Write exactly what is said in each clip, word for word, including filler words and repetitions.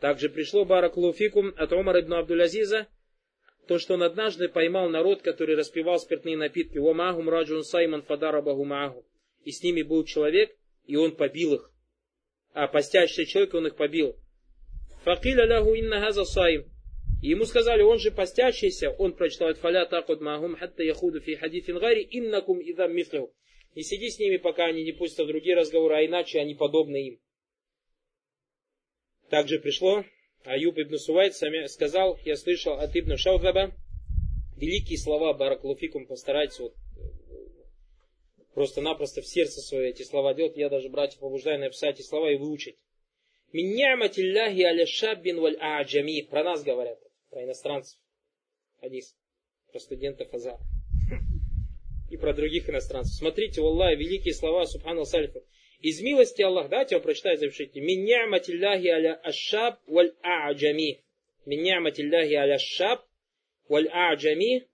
Также пришло баракаллаху фикум от Умара ибн Абдуль-Азиза, то, что он однажды поймал народ, который распивал спиртные напитки. «Вамахум раджун сайман фадарабаху мааху». И с ними был человек, и он побил их. А постящий человек, он их побил. «Факиля лаху инна хаза сайм». И ему сказали, он же постящийся, он прочитал «Фаля такуд маахум хатта яхуду фи хадифин гари иннакум идам мифлиху». Не сиди с ними, пока они не пустят в другие разговоры, а иначе они подобны им. Также пришло, Аюб ибн Сувайд сказал, я слышал от ибн Шаудаба, великие слова, баракаллаху фикум, постарайтесь вот, просто-напросто в сердце свое эти слова делать. Я даже братьев побуждаю написать эти слова и выучить. «Мин ни'матилляхи аля шаббин валь а'джами». Про нас говорят, про иностранцев. Хадис. Про студентов Азара. И про других иностранцев. Смотрите, Аллах, великие слова, субханаллах салифа. Из милости Аллаха, давайте я вам прочитаю, запишите. «Мин ни'матилляхи аля ашшаб валь а'джами». «Мин ни'матилляхи аля ашшаб валь а'джами».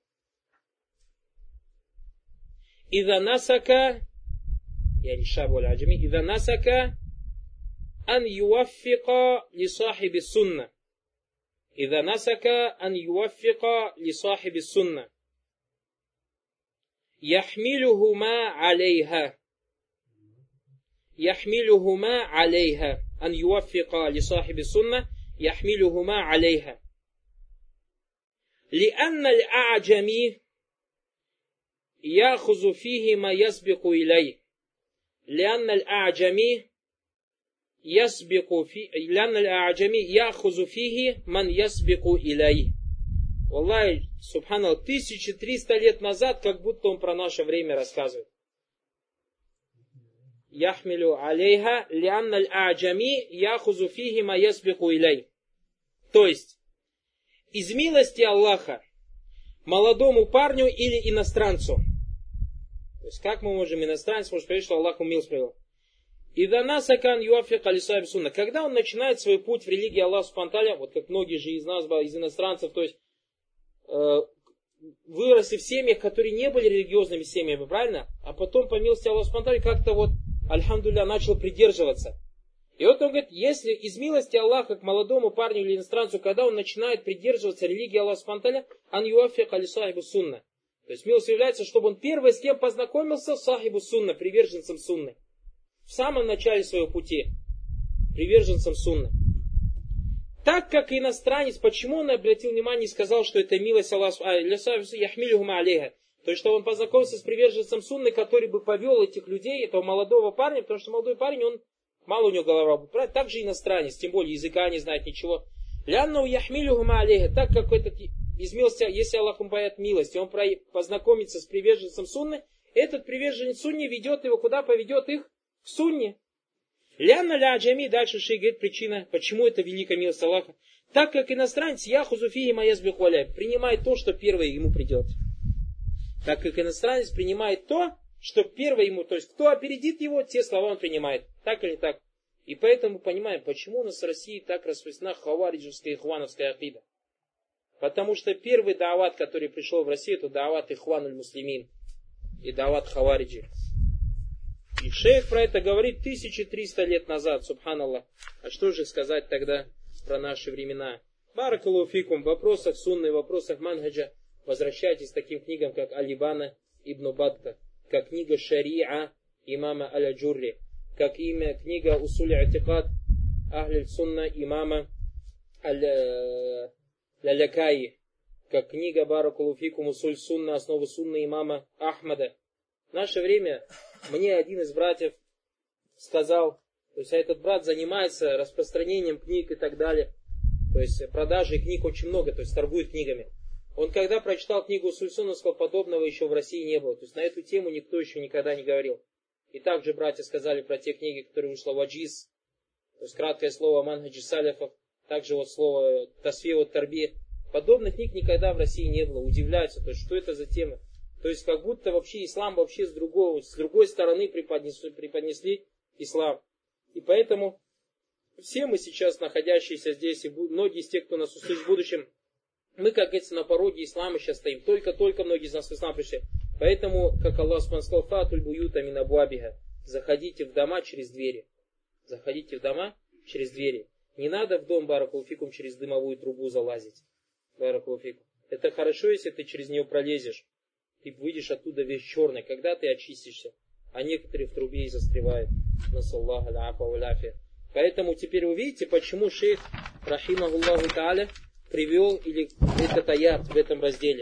«Иза насака», я не шаб валь а'джами, «Иза насака ан юаффика ли сахиби сунна». «Иза насака ан юаффика ли сахиби сунна». «Яхмилюхума алейха». يحملهما عليها أن يوفق لصاحب السنة يحملهما عليها لأن الأعجمي يأخذ فيه ما يسبق إليه لأن الأعجمي يسبق في لأن الأعجمي يأخذ فيه من يسبق إليه. Аллах, субханаллах, тысяча триста лет назад, как будто он про наше время рассказывает. Яхмилю алейха лианна аль-а'джами яхузу фихи ма ясбику илей. То есть, из милости Аллаха молодому парню или иностранцу. То есть, как мы можем иностранец, может сказать, что Аллах милость привел. Иданасакан юафик алисайб сунна. Когда он начинает свой путь в религии Аллаха субхану ва тааля, вот как многие же из нас, из иностранцев, то есть, э, выросли в семьях, которые не были религиозными семьями, правильно? А потом, по милости Аллаха субхану ва тааля, как-то вот альхамдулилля, начал придерживаться. И вот он говорит, если из милости Аллаха к молодому парню или иностранцу, когда он начинает придерживаться религии Аллаха субхану ва тааля, ан юафик али сахибу сунна. То есть милость является, чтобы он первый с кем познакомился, сахибу сунна, приверженцем сунны. В самом начале своего пути, приверженцем сунны. Так как иностранец, почему он обратил внимание и сказал, что это милость Аллаха, яхмилюхума алейха. То есть, что он познакомился с приверженцем сунны, который бы повел этих людей, этого молодого парня, потому что молодой парень, он, мало у него голова будет, правильно? Также иностранец, тем более языка не знает ничего. Лянну яхмилюхума алейха, так как этот, из милости, если Аллах ему поет милость, и он познакомится с приверженцем сунны, этот приверженец сунни ведет его, куда поведет их? К сунне. Лянна ля аджами, дальше шейх говорит причина, почему это великая милость Аллаха. Так как иностранец, яхузу фихи ма ясбиху алейх, принимает то, что первое ему придет. Так как иностранец принимает то, что первое ему, то есть кто опередит его, те слова он принимает. Так или так. И поэтому понимаем, почему у нас в России так распространена хавариджевская и ихвановская акида. Потому что первый даават, который пришел в Россию, это даават ихвануль муслимин и даават хавариджи. И шейх про это говорит тысяча триста лет назад, субханаллах. А что же сказать тогда про наши времена? Баракаллаху фикум, в вопросах сунны, в вопросах манхаджа. Возвращайтесь к таким книгам, как Алибана ибн Батта, как книга Шариа имама Аль-Джурри, как имя книга Усуль Атикад Ахль Сунна имама Аль-Лякаи, как книга Баракаллаху фикум Усуль Сунна, основы сунны имама Ахмада. В наше время мне один из братьев сказал, то есть этот брат занимается распространением книг и так далее, то есть продажей книг очень много, то есть торгует книгами. Он когда прочитал книгу Усуль Сунна, сказал, подобного еще в России не было. То есть на эту тему никто еще никогда не говорил. И также братья сказали про те книги, которые вышло ваджиз, то есть краткое слово манхаджи саляфов, также вот слово тасфия от тарби. Подобных книг никогда в России не было. Удивляются, то есть что это за тема. То есть как будто вообще ислам вообще с другой, с другой стороны преподнесли, преподнесли ислам. И поэтому все мы сейчас, находящиеся здесь, и многие из тех, кто нас услышит в будущем, мы, как говорится, на пороге ислама сейчас стоим. Только-только многие из нас в ислам пришли. Поэтому, как Аллах сказал, фатуль буюта мин абуабиха. Заходите в дома через двери. Заходите в дома через двери. Не надо в дом, баракулуфикум, через дымовую трубу залазить. Баракулуфикум. Это хорошо, если ты через нее пролезешь. Ты выйдешь оттуда весь черный, когда ты очистишься. А некоторые в трубе и застревают. Насаллаху аляфа валяфия. Поэтому теперь вы видите, почему шейх, рахимахуллаху тааля, привел или этот аят в этом разделе.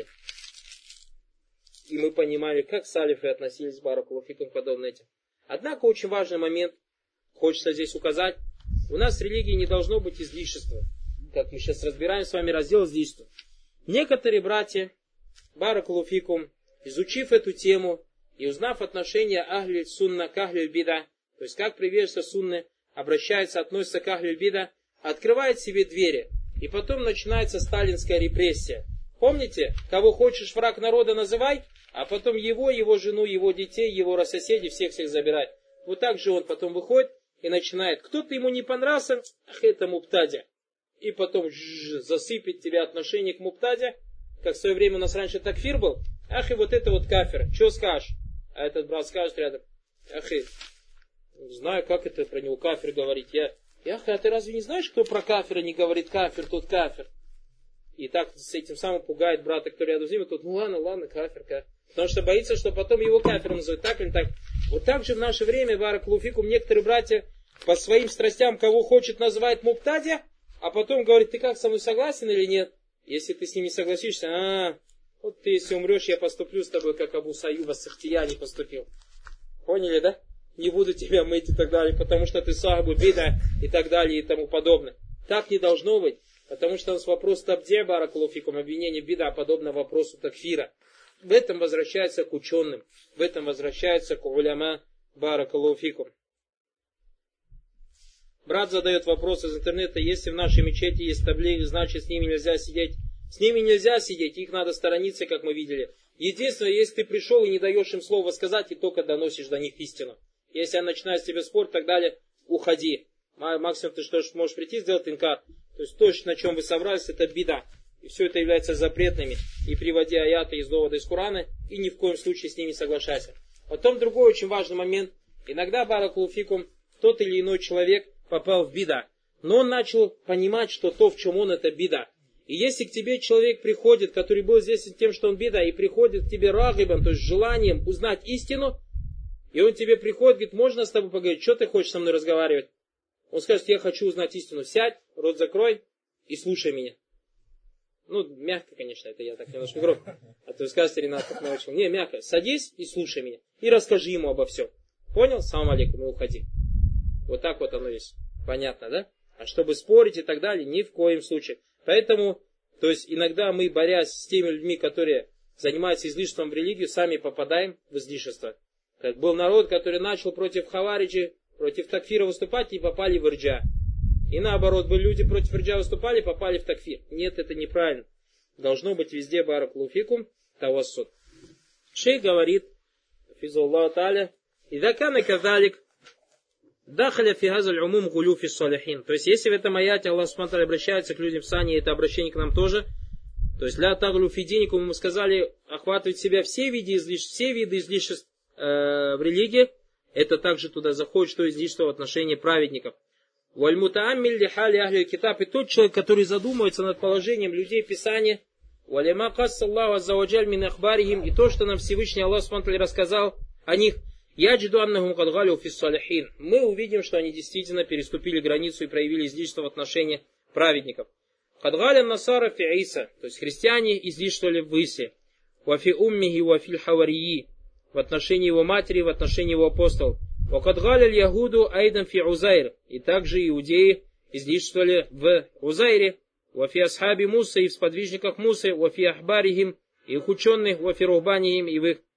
И мы понимали, как салифы относились к баракулуфикум подобно этим. Однако очень важный момент, хочется здесь указать. У нас в религии не должно быть излишества. Как мы сейчас разбираем с вами раздел излишества. Некоторые братья, баракулуфикум, изучив эту тему и узнав отношение ахли сунна к ахли бида, то есть как приверженцы сунны обращаются, относятся к ахли бида, открывает себе двери. И потом начинается сталинская репрессия. Помните, кого хочешь враг народа называй, а потом его, его жену, его детей, его соседей, всех-всех забирать. Вот так же он потом выходит и начинает. Кто-то ему не понравился, ах, это муптадя. И потом жжж, засыпет тебя отношение к муптаде, как в свое время у нас раньше такфир был. Ах, и вот это вот кафир. Что скажешь? А этот брат скажет рядом. Ах, и не знаю, как это про него кафир говорить. Я, ах, а ты разве не знаешь, кто про кафира не говорит кафир, тот кафир? И так с этим самым пугает брата, кто рядом с ним. И тут, ну ладно, ладно, кафир, кафир. Потому что боится, что потом его кафиром назовут. Так или так. Вот так же в наше время, баракулуфикум, некоторые братья по своим страстям, кого хочет, называют муптадя, а потом говорит, ты как, со мной согласен или нет? Если ты с ним не согласишься, а, вот ты если умрешь, я поступлю с тобой, как Абу Саюба с Ихтияни поступил. Поняли, да? Не буду тебя мыть и так далее, потому что ты сахабу бида и так далее и тому подобное. Так не должно быть, потому что у нас вопрос табдия, баракулуфикум, обвинение бида, подобно вопросу такфира. В этом возвращается к ученым, в этом возвращается к уляма, баракулуфикум. Брат задает вопрос из интернета, если в нашей мечети есть таблиги, значит с ними нельзя сидеть. С ними нельзя сидеть, их надо сторониться, как мы видели. Единственное, если ты пришел и не даешь им слова сказать, и только доносишь до них истину. Если они начинают с тебя спорить и так далее, уходи. Максимум ты что можешь прийти, сделать инкар. То есть то, на чем вы собрались, это бида. И все это является запретными. И приводи аяты из довода из Корана, и ни в коем случае с ними не соглашайся. Потом другой очень важный момент. Иногда, баракулуфикум, тот или иной человек попал в бида. Но он начал понимать, что то, в чем он, это бида. И если к тебе человек приходит, который был здесь тем, что он бида, и приходит к тебе рагибом, то есть желанием узнать истину, и он тебе приходит, говорит, можно с тобой поговорить, что ты хочешь со мной разговаривать? Он скажет, я хочу узнать истину, сядь, рот закрой и слушай меня. Ну, мягко, конечно, это я так немножко громко. А то скажете, Ренат так научил. Не, мягко, садись и слушай меня. И расскажи ему обо всем. Понял? Салам алейкум, и уходи. Вот так вот оно есть. Понятно, да? А чтобы спорить и так далее, ни в коем случае. Поэтому, то есть иногда мы, борясь с теми людьми, которые занимаются излишеством в религию, сами попадаем в излишество. Как был народ, который начал против хавариджи, против такфира выступать и попали в ирджа. И наоборот, были люди против ирджа выступали, попали в такфир. Нет, это неправильно. Должно быть везде баракулуфикум тавассуд. Шейх говорит, физуллаху тааля, «Ида кана казалик, дахаля фи газаль умум гулю фи салихин». То есть, если в этом аяте Аллах субхану ва тааля обращается к людям в сане, это обращение к нам тоже. То есть, ля таглю фи диникум, мы сказали, охватывать в себя все виды излишеств, все виды излишеств э, в религии. Это также туда заходит, что излишество в отношении праведников. Валь-мутааммиль лихали ахли китаб, и тот человек, который задумывается над положением людей Писания, валима кассаллаху аззаваджаль мин ахбарихим, и то, что нам Всевышний Аллах субхану ва тааля рассказал о них, яджиду аннахум кад галю фис салихин, мы увидим, что они действительно переступили границу и проявили излишество в отношении праведников. Кад галя насара фи Иса, то есть христиане излишествовали в Исе, вафи уммихи вафиль хаварии, в отношении его матери, в отношении его апостолов. Вакад галя ягуду айдан фи Узайр, и также иудеи излишествовали в Узайре, вафи асхаби Муса, и в сподвижниках Мусы, вафи ахбарихим, и их ученых, вафи рухбанихим, и в их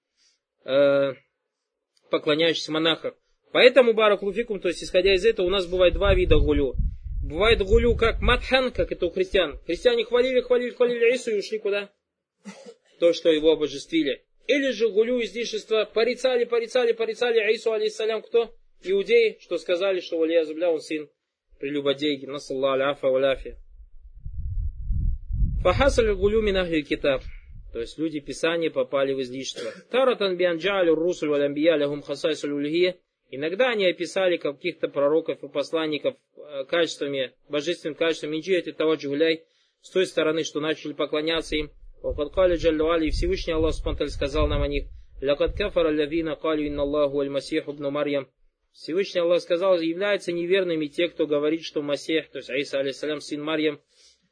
э, поклоняющихся монахах. Поэтому, баракулуфикум, то есть, исходя из этого, у нас бывает два вида гулю. Бывает гулю как матхан, как это у христиан. Христиане хвалили, хвалили, хвалили Ису и ушли куда? То, что его обожествили. Или же гулю излишества порицали, порицали, порицали Аису алейхиссалям, кто? Иудеи, что сказали, что валия зубля, он сын прелюбодейки. Насаллаху аляфа валяфи. Фахасаль гулю мин ахли китаб. То есть люди Писания попали в излишество. Таратан бианджалю русуль валямбия лягум хасайсуль ульхия. Иногда они описали каких-то пророков и посланников качествами, божественным качеством инджияти таваджуляй, с той стороны, что начали поклоняться им. И Всевышний Аллах Субхану сказал нам о них: «Лакад кафара аллазина калю инна Аллаху валь масиху ибну Марьям». Всевышний Аллах сказал: являются неверными те, кто говорит, что Масих, то есть Иса алейхиссалям, сын Марьям,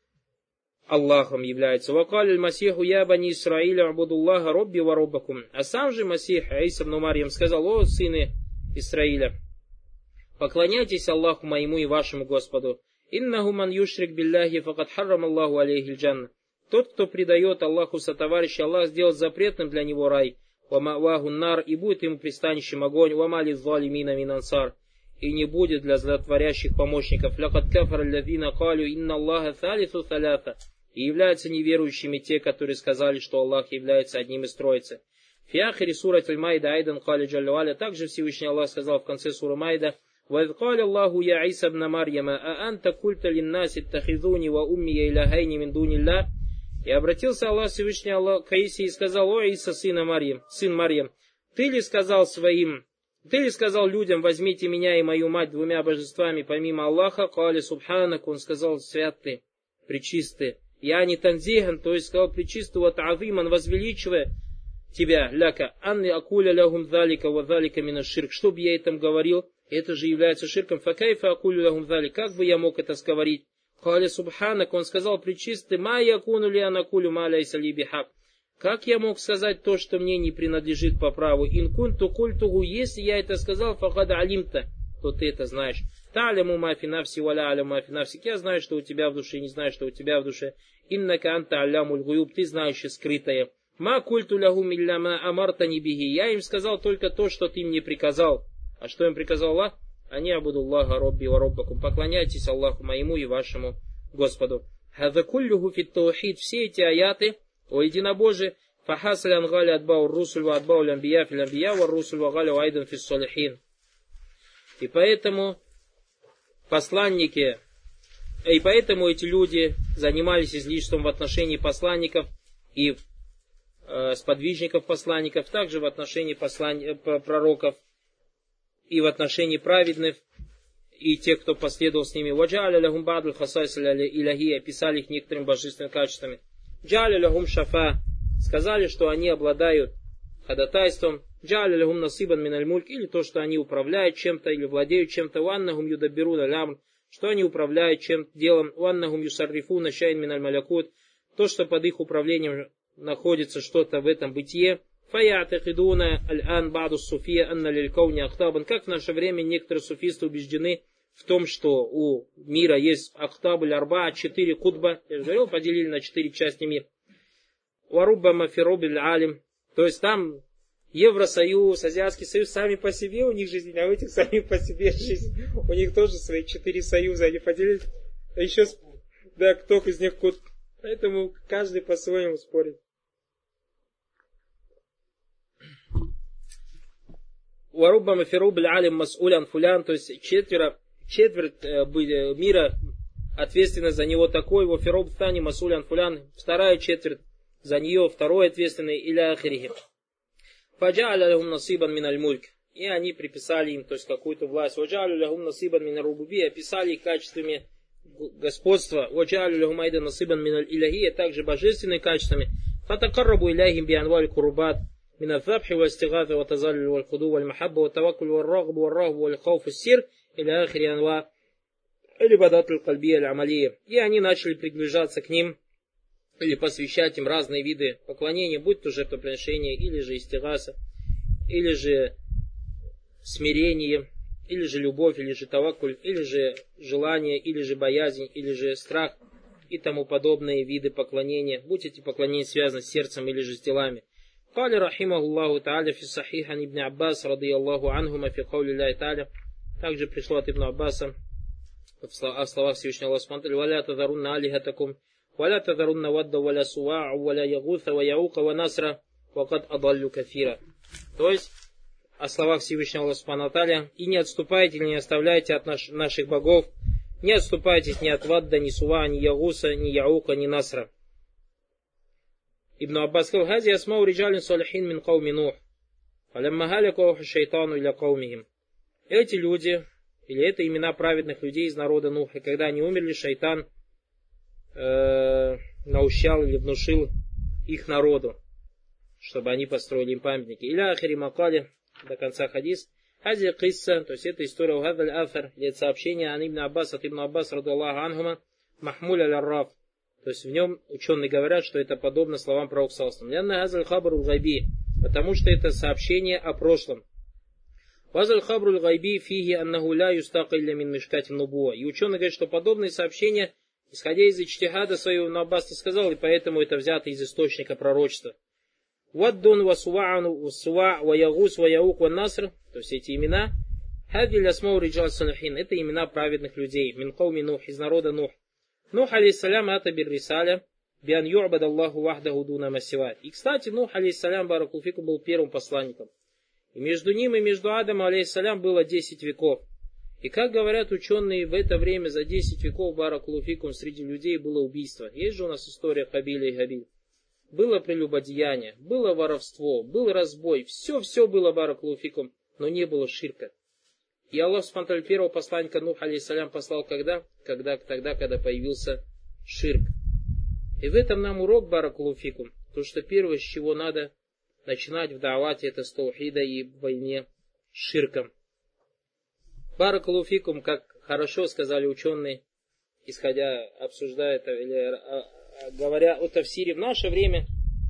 Аллахом является. «Вакаль аль-Масиху я бани Исраиля абудуллаха робби ва роббакум». А сам же Масих, Иса ибн Марьям, сказал: «О, сыны Исраиля, поклоняйтесь Аллаху моему и вашему Господу. Иннаху ман юшрик билляхи факад харрам Аллаху алейхи джанна». Тот, кто предает Аллаху сотоварища, Аллах сделал запретным для него рай. «Ва ма'ваху нар», и будет ему пристанищем огонь. «Ва ма лиззалимина мин ансар», и не будет для злотворящих помощников. «Лакад кафара аллазина калю инна Аллаха салису саляса». И являются неверующими те, которые сказали, что Аллах является одним из троицы. Фиахири сурат аль-Майда айдан кали джаллаваля. Также Всевышний Аллах сказал в конце суры Майда: «Ваид кали Аллаху я Иса ибн Марьяма, а анта культа линнаси тахизуни ва уммия иляхайни мин дунилля». И обратился Аллах Всевышний Аллах к Исе и сказал: «О Иса, сына Марьям, сын Марьям, ты ли сказал своим, ты ли сказал людям: возьмите меня и мою мать двумя божествами помимо Аллаха?» Кали субханак, он сказал: свят ты, пречистый. Я не танзихан, то есть сказал пречистый, вот азиман, возвеличивая тебя, ляка, анни акуля лягум залика ва залика мина ширк. Чтоб я этом говорил, это же является ширком. Факайфа акуля лягум залик, как бы я мог это сказать? Кали субханак, он сказал пречистый: ма якуну ли анакулю ма ляйса ли бихак. Как я мог сказать то, что мне не принадлежит по праву? Инкунту культугу, если я это сказал, факада алимта, то ты это знаешь. Таляму мафи нафси валя аляму мафи нафсик. Я знаю, что у тебя в душе, не знаю, что у тебя в душе. Иннака анта алямуль гуюб, ты знаешь скрытое. Ма культу лягум илля ма амартани бихи. Я им сказал только то, что ты мне приказал. А что им приказал Аллах? Они абудуллаха робби ва роббакум. Поклоняйтесь Аллаху моему и вашему Господу. Хаза куллюху фит таухид. Все эти аяты о единобожии. Фахасаль ангали адбау русуль ва адбау лямбия фил амбия ва русуль ва галю айдан фис солихин. И поэтому посланники, и поэтому эти люди занимались излишеством в отношении посланников и э, сподвижников посланников, также в отношении послан... пророков и в отношении праведных и тех, кто последовал с ними. Ваджаля лягум бадль хасайс иляхи, описали их некоторыми божественными качествами. Джаля лягум шафа, сказали, что они обладают ходатайством. Джаля лягум насибан миналь мульк, или то, что они управляют чем-то или владеют чем-то. Ваннахум юдаббируна лямр, что они управляют чем-то делом. Ваннахум юсаррифуна шайн миналь малякут, то, что под их управлением находится что-то в этом бытие. Фаятахидуна аль-ан баду суфия анна лилькауни ахтабан. Как в наше время некоторые суфисты убеждены в том, что у мира есть ахтаб аль-арба, четыре кутба, я же говорил, поделили на четыре части мира. Варубба мафирубиль алим, то есть там Евросоюз, Азиатский союз сами по себе, у них жизнь, а у этих сами по себе жизнь. У них тоже свои четыре союза, они поделили. А еще, да, кто из них кут. Поэтому каждый по-своему спорит. Варубба мафируб алим масулян фулян, то есть четверо, четверть мира ответственна за него такой, вафируб тани масулян фулян, вторая четверть за нее, второй ответственный, или ахирихи. Фаджа'аля лахум насибан миналь мульк. И они приписали им, то есть какую-то власть. Ваджа'аля лахум насибан миналь рубуби, описали их качествами господства. Ваджа'аля лахум айда насибан миналь иляхи, также божественными качествами. Фатакаррабу иляхим бианваль курубат. من الذبح والاستغاثة والتذلل والخضوع والمحبة والتوكل والرغب والرهب والخوف والسر إلى آخر أنواع العبادات القلبية العملية. И они начали приближаться к ним или посвящать им разные виды поклонения, будь то жертвоприношение, или же истигаса, или же смирение, или же любовь, или же таваккуль, или же желание, или же боязнь, или же страх и тому подобные виды поклонения, будь эти поклонения связаны с сердцем или же с делами. قال رحمه الله تعالى في الصحيح عن ابن عباس رضي الله عنهما في قول الله تعالى. Также пришло от Ибн Аббаса в словах Всевышнего Аллаха Субхану ва тааля: «Валя тазарунна алихатакум, валя тазарунна вадда, валя суаа, валя ягуса, ва яука, ва насра, ва кад адаллю кафира». То есть, о словах Всевышнего Аллаха Субхану ва тааля: «И не отступайте, не оставляйте от наш, наших богов, не отступайтесь ни от вадда, ни суаа, ни ягуса, ни яука, ни насра». Ибн Аббас сказал: «Хази асмау риджалин салихин мин кауми Нух, фалямма халяку ауха шайтану иля каумихим». Эти люди, или это имена праведных людей из народа Нуха, когда они умерли, шайтан э, наущал или внушил их народу, чтобы они построили им памятники. Иля ахири макали, до конца хадис. Хази кисса, то есть это история угадаль афар, это сообщение ан ибн Аббас от ибн Аббас ради Аллаху анхума, махмуль аль-раф. То есть в нем ученые говорят, что это подобно словам пророка саллаллаху алейхи ва саллям. Лянна хазаль хабру гайби, потому что это сообщение о прошлом. Вазаль хабру гайби фиги аннаху ля юстака илля мин мишкати нубуа. И ученые говорят, что подобные сообщения, исходя из ичтихада своего, но Аббас не сказал, и поэтому это взято из источника пророчества. Ваддун васуа'ану васуа' ваягус ваяук ваннаср, то есть эти имена, хадиль асмау риджал салихин, это имена праведных людей, мин кауми Нух, из народа Нух. Нух алейхиссалям ата бир рисаля, биан ю'бад Аллаху вахдаху дуна масива. И, кстати, Нух алейхиссалям, баракулфику, был первым посланником. И между ним и между Адамом алейхиссалям было десять веков. И как говорят ученые, в это время за десять веков, баракулфикум, среди людей было убийство. Есть же у нас история Хабиля и Габиль. Было прелюбодеяние, было воровство, был разбой, все-все было баракулфикум, но не было ширка. И Аллах субхану первого посланника Нух алейхиссалям послал когда? Когда? Тогда, когда появился ширк. И в этом нам урок баракулфикум, то что первое, с чего надо начинать в даавате, это с таухида и в войне с ширком. Баракулфикум, как хорошо сказали ученые, исходя, обсуждая это, или говоря о тафсире в наше время,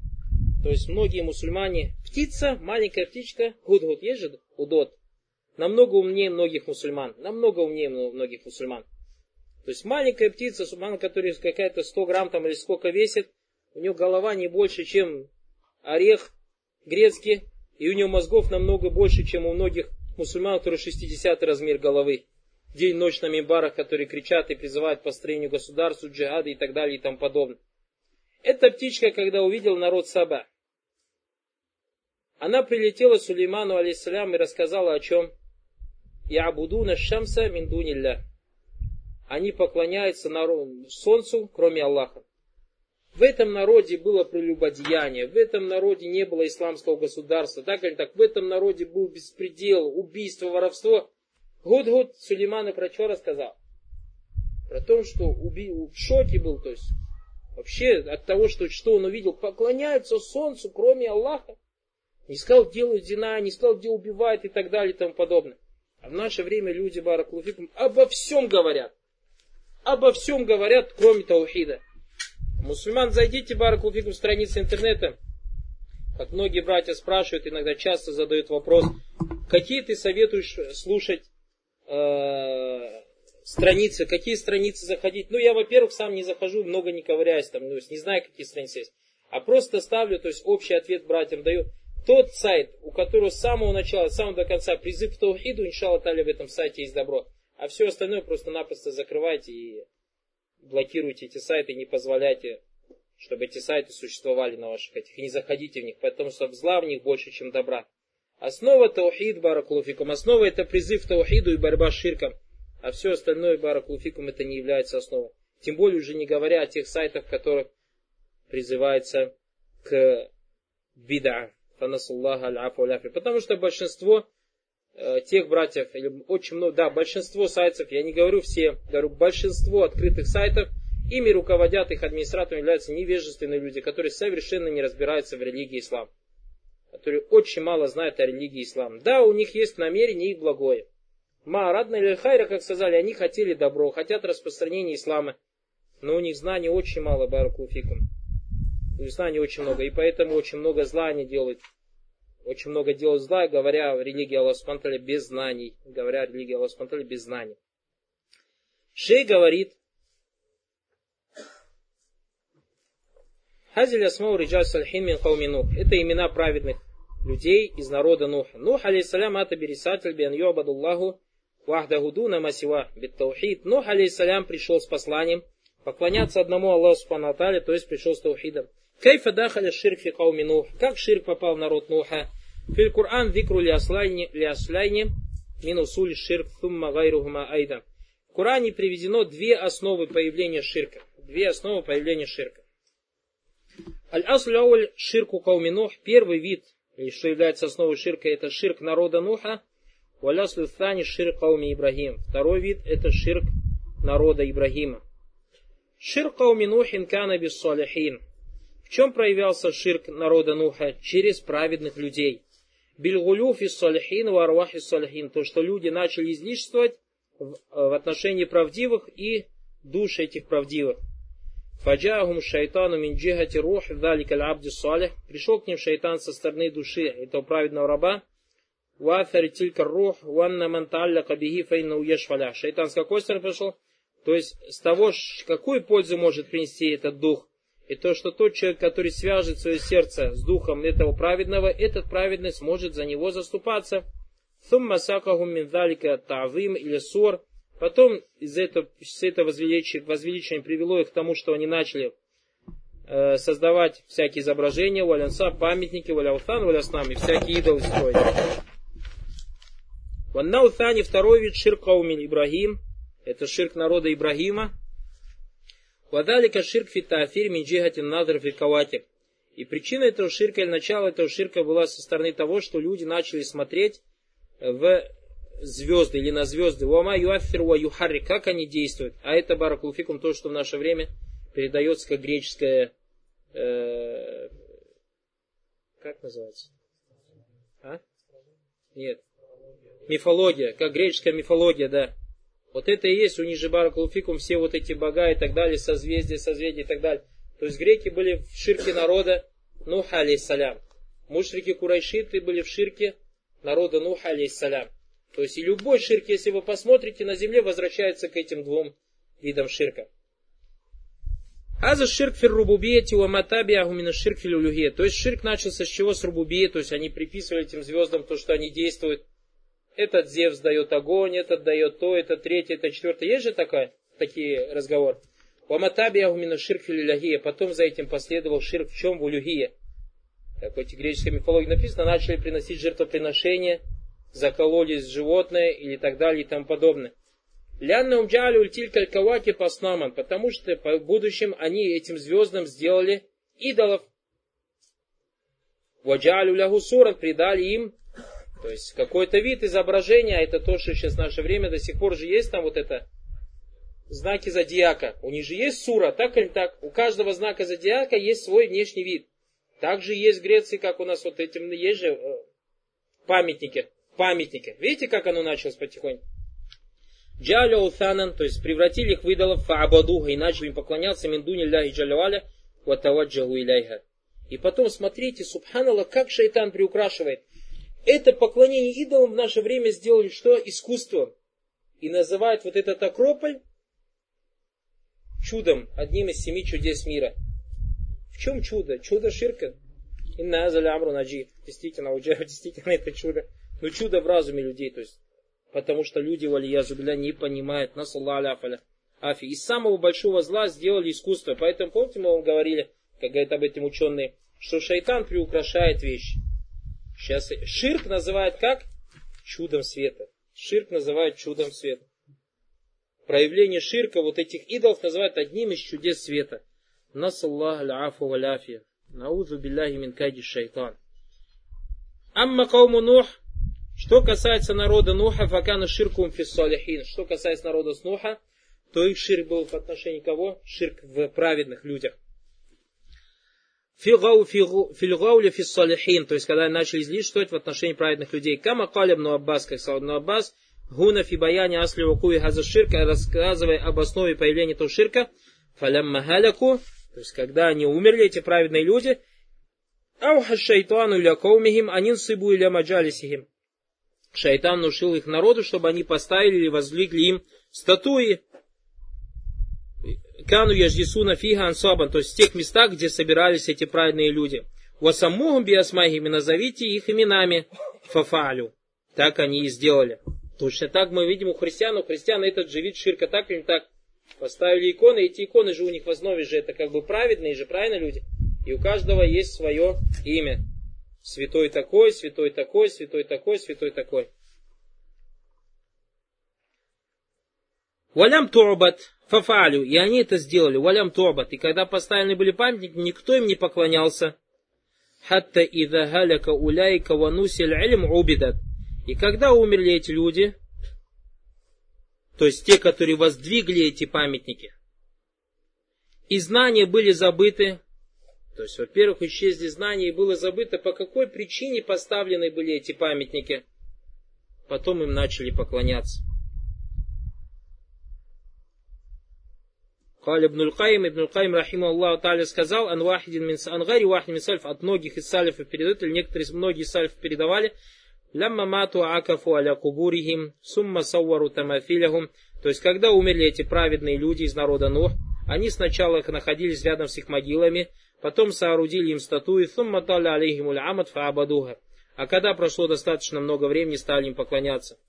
то есть многие мусульмане, птица, маленькая птичка, гудгуд, есть же удот, намного умнее многих мусульман, намного умнее многих мусульман. То есть маленькая птица, субхан, которая какая-то сто грамм там или сколько весит, у нее голова не больше, чем орех грецкий, и у нее мозгов намного больше, чем у многих мусульман, которые шестидесятый размер головы. День-ночь на мимбарах, которые кричат и призывают к построению государства, джихада и так далее и тому подобное. Эта птичка, когда увидела народ Саба, она прилетела Сулейману алейхиссалям и рассказала о чем? Я'будуна шамса мин дунилля. Они поклоняются народу, солнцу, кроме Аллаха. В этом народе было прелюбодеяние, в этом народе не было исламского государства, так или так, в этом народе был беспредел, убийство, воровство. Гуд-гуд Сулейман и про что рассказал? Про то, что уби... в шоке был, то есть вообще от того, что, что он увидел, поклоняются солнцу, кроме Аллаха. Не сказал, делают зина, не сказал, где убивают и так далее и тому подобное. А в наше время люди, баракулуфикум, обо всем говорят. Обо всем говорят, кроме таухида. Мусульман, зайдите, баракулуфикум, в страницы интернета. Как многие братья спрашивают, иногда часто задают вопрос, какие ты советуешь слушать э, страницы, какие страницы заходить. Ну, я, во-первых, сам не захожу, много не ковыряюсь, там, ну, не знаю, какие страницы есть. А просто ставлю, то есть общий ответ братьям даю. Тот сайт, у которого с самого начала, с самого до конца призыв к таухиду, иншаллах та'аля, в этом сайте есть добро. А все остальное просто-напросто закрывайте и блокируйте эти сайты, не позволяйте, чтобы эти сайты существовали на ваших этих. И не заходите в них, потому что зла в них больше, чем добра. Основа таухид, баракулуфикум, основа это призыв к таухиду и борьба с ширком. А все остальное, баракулуфикум, это не является основой. Тем более уже не говоря о тех сайтах, в которых призывается к бида. Потому что большинство э, тех братьев, или очень много, да, большинство сайтов, я не говорю все, говорю большинство открытых сайтов, ими руководят, их администраторами являются невежественные люди, которые совершенно не разбираются в религии ислам. Которые очень мало знают о религии ислам. Да, у них есть намерение их благое. Ма радна или хайра, как сказали, они хотели добро, хотят распространения ислама. Но у них знаний очень мало, баракулуфикум. Знаний очень много, и поэтому очень много зла они делают. Очень много делают зла, говоря о религии Аллаха субхану ва тааля без знаний. Говоря о религии Аллаха субхану ва тааля без знаний. Шей говорит, Хазиль асмау риджаль салихин мин кауми Нух. Это имена праведных людей из народа Нуха. Нух алейхиссалям ата бирисатель биан ю'бадуллаху вахдаху дуна масива биттаухид. Нух алейхиссалям пришел с посланием поклоняться одному Аллаху субхану ва тааля, то есть пришел с таухидом. Кайфа дахаля ширк фи кауми Нух. Как ширк попал в народ Нуха? Филь Кур'ан викру ли асляйни мин усули ширк thumma гайрухума айда. В Коране приведено две основы появления ширка. Две основы появления ширка. Аль-асль ширку кауми Нух. Первый вид, что является основой ширка, это ширк народа Нуха. Валяслю thani ширк кауми Ибрагим. Второй вид это ширк народа Ибрагима. Ширк кауми Нухин кана бис салихин. В чем проявлялся ширк народа Нуха? Через праведных людей. Бильгулюф из салихин ва арвах из салихин. То, что люди начали излишествовать в, в отношении правдивых и душ этих правдивых. Фаджахум шайтану мин джихати рух далик аль-абди салих. Пришел к ним шайтан со стороны души этого праведного раба. Вафари тилька рух ванна ман таалляка бихи файна уешфаля. Шайтан с какой стороны пришел? То есть с того, какую пользу может принести этот дух. И то, что тот человек, который свяжет свое сердце с духом этого праведного, этот праведный сможет за него заступаться. Потом из этого, с этого возвеличения привело их к тому, что они начали э, создавать всякие изображения, валянса, памятники, валяутан, валяснам, и всякие идолы строить. Ваннаутани, второй вид, ширк кауми Ибрагим, это ширк народа Ибрагима. Вадалика ширк фитаафир мин джихати надр фи кавакиб. И причина этого ширка, или начало этого ширка была со стороны того, что люди начали смотреть в звезды или на звезды. Уама юафир ва юхарри, как они действуют. А это баракулфикум, то, что в наше время передается как греческая, э, как называется? А? Нет. Мифология, как греческая мифология, да. Вот это и есть у них же баракулфикум, все вот эти бога и так далее, созвездия, созвездия и так далее. То есть греки были в ширке народа Нуха алейхиссалям. Мушрики курайшиты были в ширке народа Нуха алейхиссалям. То есть и любой ширк, если вы посмотрите на земле, возвращается к этим двум видам ширка. Аза ширк фир рубубияти ва матабиаху мина ширк фил улюхия. То есть ширк начался с чего? С рубубии, то есть они приписывали этим звездам то, что они действуют. Этот Зевс дает огонь, этот дает то, это третье, это четвертое. Есть же такая, такие разговоры. Ваматабиаху мина ширк фил улюхия. Потом за этим последовал ширк в чем? В улюхия. Как в этой греческой мифологии написано, начали приносить жертвоприношения, закололись животное или так далее и тому подобное. Ляннаум джалю ультилькаль каваки паснаман, потому что в будущем они этим звездам сделали идолов. Ваджалю лягу суран, придали им, то есть какой-то вид изображения, а это то, что сейчас в наше время до сих пор же есть там вот это знаки зодиака. У них же есть сура, так или так. У каждого знака зодиака есть свой внешний вид. Также есть в Греции, как у нас вот этим есть же памятники. Памятники. Видите, как оно началось потихоньку? Джаля утанан, то есть превратили их в идолов, фаабадуха, и начали им поклоняться, миндуни ляхи джаляваля, ватаваджаху иляйха. И потом смотрите, субханаллах, как шайтан приукрашивает. Это поклонение идолам в наше время сделали что? Искусством. И называют вот этот Акрополь чудом, одним из семи чудес мира. В чем чудо? Чудо ширка. Инна азаля амру наджи. Действительно, у Джаха действительно это чудо. Но чудо в разуме людей, то есть, потому что люди, валиязубля, не понимают, насалла аляфаля, афи. Из самого большого зла сделали искусство. Поэтому, помните, мы вам говорили, как говорят об этом ученые, что шайтан приукрашает вещи. Сейчас ширк называют как? Чудом света. Ширк называют чудом света. Проявление ширка, вот этих идолов, называют одним из чудес света. Насалла аляфу валяфия. Наузу билляхи мин кайди шайтан. Амма кауму Нух. Что касается народа Нуха, факана ширкум фис салихин. Что касается народа с Нуха, то их ширк был в отношении кого? Ширк в праведных людях. Фильгауля фис салихин. То есть, когда начали излишествовать в отношении праведных людей. Кама каля ибн Аббас, как сказал ибн Аббас, гуна фи баяни асли вакуи хаза ширка, рассказывая об основе появления этого ширка, фалямма халяку, то есть, когда они умерли, эти праведные люди, ауха шайтану иля каумихим, анинсибу иля маджалисихим. Шайтан внушил их народу, чтобы они поставили или воздвигли им статуи. Кану яждисуна фига ансабан, то есть в тех местах, где собирались эти праведные люди. Васаммухум биасмахими, назовите их именами. Фафалю. Так они и сделали. Точно так мы видим у христиан. У христиан этот же вид ширка, так или не так. Поставили иконы, эти иконы же у них в основе же это как бы праведные же, правильно люди? И у каждого есть свое имя. Святой такой, святой такой, святой такой, святой такой. Валям ту'бат фафалю. И они это сделали. Валям ту'бат. И когда поставлены были памятники, никто им не поклонялся. Хатта идha халяка уляйка ванусиль илм убидат. И когда умерли эти люди, то есть те, которые воздвигли эти памятники, и знания были забыты, то есть, во-первых, исчезли знания и было забыто, по какой причине поставлены были эти памятники, потом им начали поклоняться. Каль ибн аль-Каим, ибн аль-Каим, рахима Аллаху та'аля, сказал, ан вахидин мин ангари вахидин мин сальф, от многих из сальфов передают, или некоторые, многие сальфы передавали, лямма мату акафу аля кубурихим, сумма саввару тамафилахум, то есть, когда умерли эти праведные люди из народа Нух, они сначала находились рядом с их могилами, потом соорудили им статуи, сумма та'ля алейхим уль-амад фа'абадуха, а когда прошло достаточно много времени, стали им поклоняться.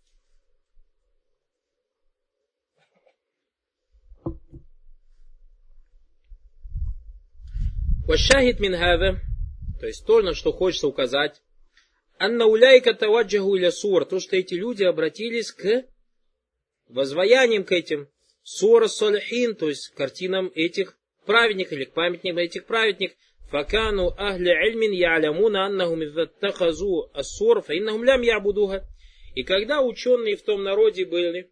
Вашахид мин хаза, то есть то, на что хочется указать, анна уляйка таваджаху иля сур, то, что эти люди обратились к возваяниям к этим сур салихин, то есть к картинам этих праведников или к памятникам этих праведников. Факану ахли ильмин я'лямуна аннахум изаттахазу ас-сур фа иннахум лям я'будуха. И когда ученые в том народе были,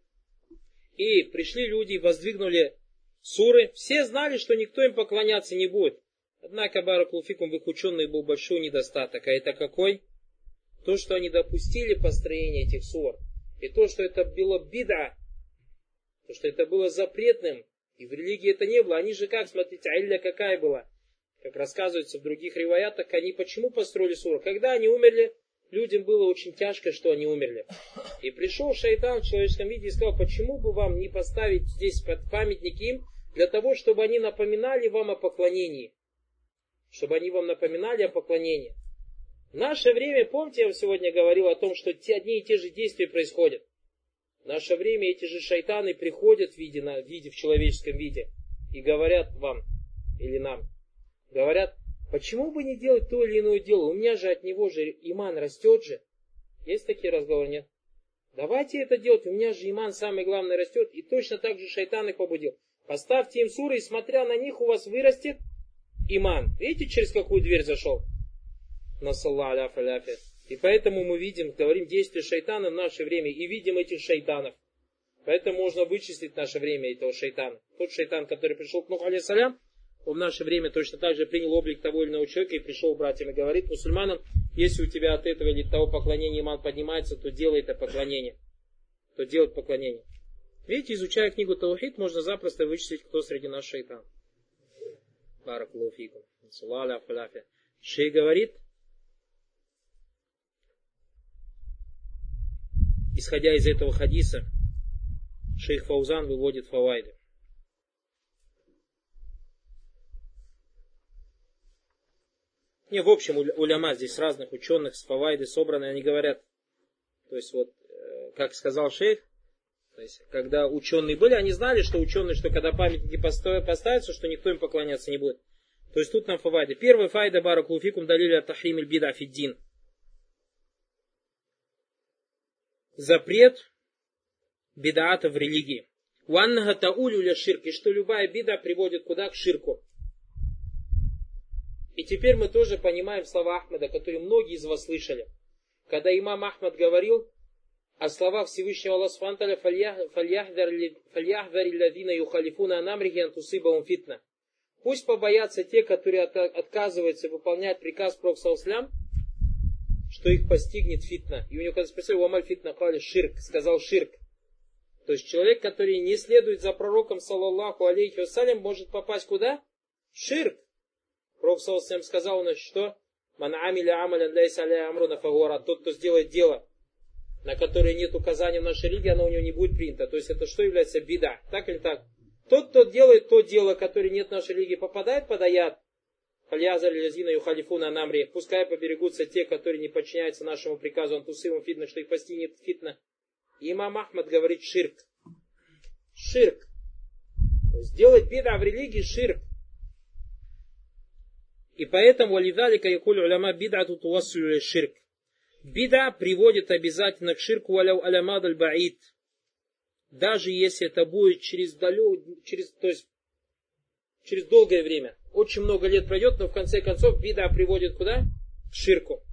и пришли люди и воздвигнули суры, все знали, что никто им поклоняться не будет. Однако, баракулуфикум, в их ученых был большой недостаток. А это какой? То, что они допустили построение этих сур. И то, что это было бида. То, что это было запретным. И в религии это не было. Они же как, смотрите, айля какая была. Как рассказывается в других риваятах, они почему построили суру? Когда они умерли, людям было очень тяжко, что они умерли. И пришел шайтан в человеческом виде и сказал, почему бы вам не поставить здесь памятник им, для того, чтобы они напоминали вам о поклонении. Чтобы они вам напоминали о поклонении. В наше время, помните, я вам сегодня говорил о том, что те, одни и те же действия происходят. В наше время эти же шайтаны приходят в виде, на, в виде, в человеческом виде и говорят вам или нам, говорят, почему бы не делать то или иное дело, у меня же от него же иман растет же. Есть такие разговоры, нет? Давайте это делать, у меня же иман самый главный растет, и точно так же шайтан их побудил. Поставьте им суры, и смотря на них у вас вырастет иман. Видите, через какую дверь зашел? Насалла аляф аляфи. И поэтому мы видим, говорим, действия шайтана в наше время, и видим этих шайтанов. Поэтому можно вычислить в наше время этого шайтана. Тот шайтан, который пришел к Нуху алейхиссалям, он в наше время точно так же принял облик того или иного человека и пришел к братьям и говорит мусульманам, если у тебя от этого или того поклонения иман поднимается, то делай это поклонение. То делай поклонение. Видите, изучая книгу Таухид, можно запросто вычислить, кто среди нас шайтан. Баракаллаху фикум. Шейх говорит, исходя из этого хадиса, шейх Фаузан выводит фавайды. Не, в общем, уляма здесь разных ученых с фавайды собраны, они говорят, то есть вот, как сказал шейх, то есть, когда ученые были, они знали, что ученые, что когда памятники поставятся, что никто им поклоняться не будет. То есть тут нам фавайды. Первая файда баракаллаху фикум далиля тахрим аль-бида фиддин. Запрет бидаата в религии. Уаннага таулю ля ширк. И что любая бида приводит куда? К ширку. И теперь мы тоже понимаем слова Ахмада, которые многие из вас слышали. Когда имам Ахмад говорил о словах Всевышнего Аллаха субхану ва тааля фальяхдари лазина юхалифуна ан амрихи ан тусибахум фитна. Пусть побоятся те, которые отказываются выполнять приказ Пророка саллаллаху алейхи ва саллям, что их постигнет фитна. И у него когда спросили, уамаль фитна, кали ширк, сказал ширк. То есть человек, который не следует за пророком саллаллаху алейхи ва саллям, может попасть куда? Ширк. Пророк саллаллаху алейхи ва саллям сказал у нас, что ман амиля амалян лейса аля амруна фагуара. Тот, кто сделает дело, на которое нет указания в нашей религии, оно у него не будет принято. То есть это что является бида? Так или так? Тот, кто делает то дело, которое нет в нашей религии, попадает под аят. Пускай поберегутся те, которые не подчиняются нашему приказу, антусиму фитна, что их постигнет фитна. И имам Ахмад говорит ширк. Ширк. То есть делать бида в религии ширк. И поэтому валидалика якуль уляма бида тут уассулю ширк. Бида приводит обязательно к ширку валяу алямад аль-баид. Даже если это будет через, далё, через, то есть, через долгое время. Очень много лет пройдет, но в конце концов бида приводит куда? К ширку.